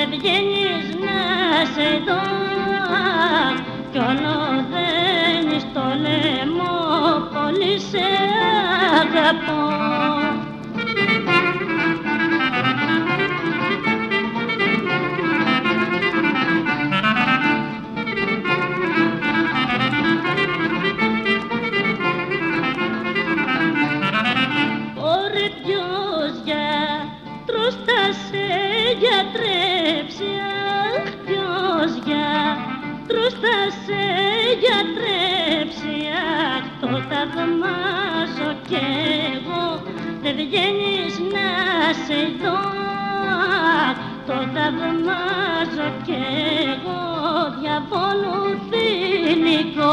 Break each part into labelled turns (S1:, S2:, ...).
S1: βγαίνεις να σε δω κι όλο δένεις το λαιμό, πολύ σε αγαπώ. Ωρε ποιος γιατρός θα σε γιατρέψει, αχ ποιος γιατρός θα σε γιατρέψει, αχ το θαυμάζω κι εγώ, δεν βγαίνεις να σε δω, αχ το θαυμάζω κι εγώ, διαβόλου θηλυκό.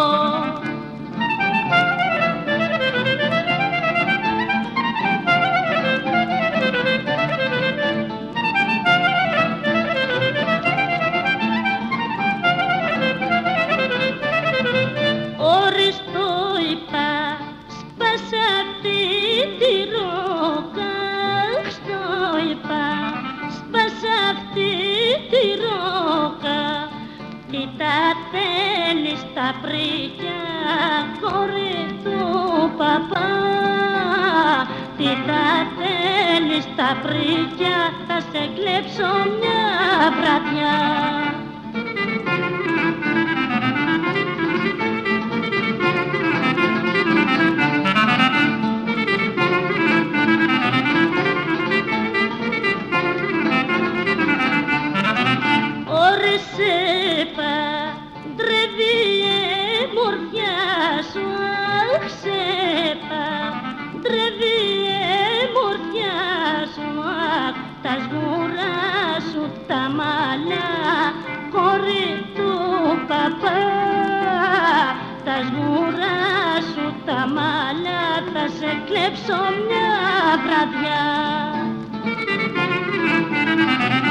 S1: Τι τα θέλεις τα πρίκια, κόρη του παπά, τι τα θέλεις τα πρίκια, θα σε κλέψω μια βραδιά. Παντρεύει η μορφιά σου, αχ σε παντρεύει η μορφιά σου, αχ τα σγουρά σου τα μαλλιά, κόρη του παπά, τα σγουρά σου τα μαλλιά, θα σε κλέψω μια βραδιά.